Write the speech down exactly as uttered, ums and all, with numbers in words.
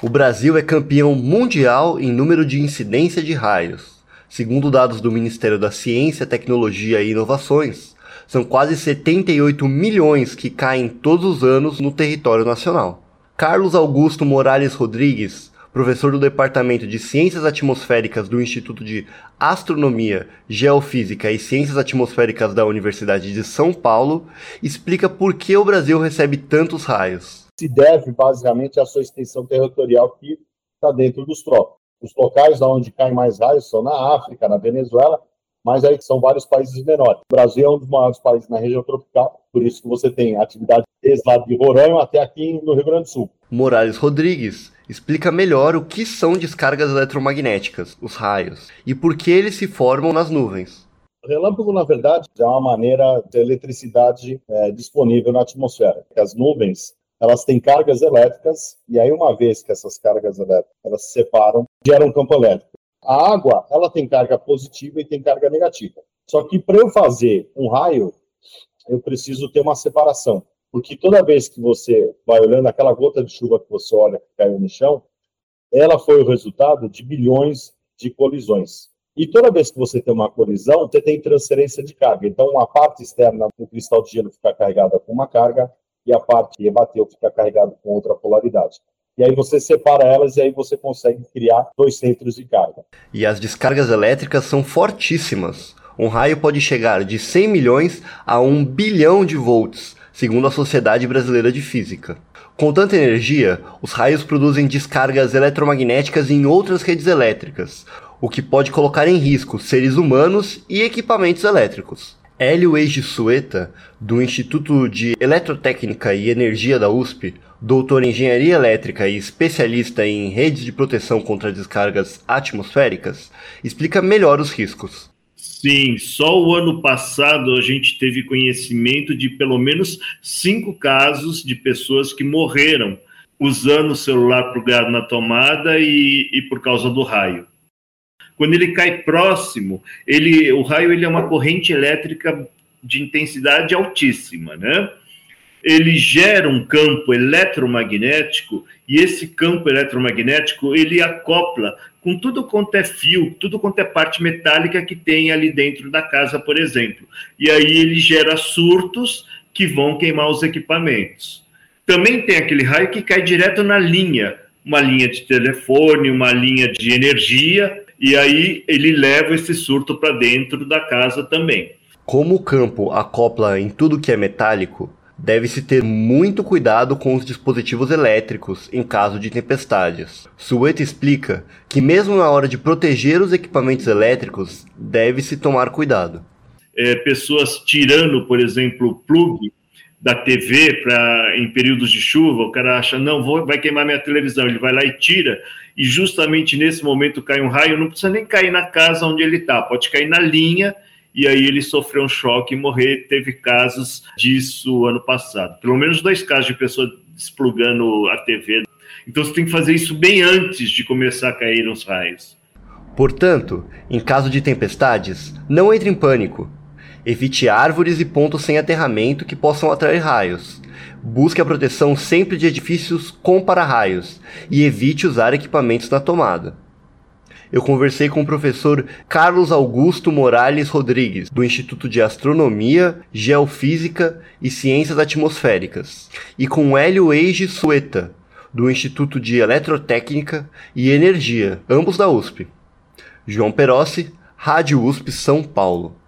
O Brasil é campeão mundial em número de incidência de raios. Segundo dados do Ministério da Ciência, Tecnologia e Inovações, são quase setenta e oito milhões que caem todos os anos no território nacional. Carlos Augusto Morales Rodrigues, professor do Departamento de Ciências Atmosféricas do Instituto de Astronomia, Geofísica e Ciências Atmosféricas da Universidade de São Paulo, explica por que o Brasil recebe tantos raios. Se deve basicamente à sua extensão territorial que está dentro dos trópicos. Os locais onde caem mais raios são na África, na Venezuela, mas aí são vários países menores. O Brasil é um dos maiores países na região tropical, por isso que você tem atividade desde lá de Roraima até aqui no Rio Grande do Sul. Morales Rodrigues explica melhor o que são descargas eletromagnéticas, os raios, e por que eles se formam nas nuvens. O relâmpago, na verdade, é uma maneira de eletricidade é, disponível na atmosfera. As nuvens, elas têm cargas elétricas, e aí uma vez que essas cargas elétricas elas se separam, geram um campo elétrico. A água, ela tem carga positiva e tem carga negativa. Só que para eu fazer um raio, eu preciso ter uma separação. Porque toda vez que você vai olhando aquela gota de chuva que você olha que caiu no chão, ela foi o resultado de bilhões de colisões. E toda vez que você tem uma colisão, você tem transferência de carga. Então, uma parte externa do cristal de gelo fica carregada com uma carga e a parte que rebateu fica carregada com outra polaridade. E aí você separa elas e aí você consegue criar dois centros de carga. E as descargas elétricas são fortíssimas. Um raio pode chegar de cem milhões a um bilhão de volts, segundo a Sociedade Brasileira de Física. Com tanta energia, os raios produzem descargas eletromagnéticas em outras redes elétricas, o que pode colocar em risco seres humanos e equipamentos elétricos. Hélio Eiji Sueta, do Instituto de Eletrotécnica e Energia da U S P, doutor em Engenharia Elétrica e especialista em redes de proteção contra descargas atmosféricas, explica melhor os riscos. Sim, só o ano passado a gente teve conhecimento de pelo menos cinco casos de pessoas que morreram usando o celular plugado na tomada e, e por causa do raio. Quando ele cai próximo, ele, o raio ele é uma corrente elétrica de intensidade altíssima, né? Ele gera um campo eletromagnético e esse campo eletromagnético ele acopla com tudo quanto é fio, tudo quanto é parte metálica que tem ali dentro da casa, por exemplo. E aí ele gera surtos que vão queimar os equipamentos. Também tem aquele raio que cai direto na linha, uma linha de telefone, uma linha de energia, e aí ele leva esse surto para dentro da casa também. Como o campo acopla em tudo que é metálico, deve-se ter muito cuidado com os dispositivos elétricos em caso de tempestades. Sueta explica que mesmo na hora de proteger os equipamentos elétricos, deve-se tomar cuidado. É, pessoas tirando, por exemplo, o plug da T V pra, em períodos de chuva, o cara acha, não, vou, vai queimar minha televisão, ele vai lá e tira, e justamente nesse momento cai um raio, não precisa nem cair na casa onde ele está, pode cair na linha, e aí ele sofreu um choque e morrer. Teve casos disso ano passado. Pelo menos dois casos de pessoa desplugando a T V. Então você tem que fazer isso bem antes de começar a cair os raios. Portanto, em caso de tempestades, não entre em pânico. Evite árvores e pontos sem aterramento que possam atrair raios. Busque a proteção sempre de edifícios com para-raios e evite usar equipamentos na tomada. Eu conversei com o professor Carlos Augusto Morales Rodrigues, do Instituto de Astronomia, Geofísica e Ciências Atmosféricas, e com Hélio Eiji Sueta, do Instituto de Eletrotécnica e Energia, ambos da U S P. João Perossi, Rádio U S P São Paulo.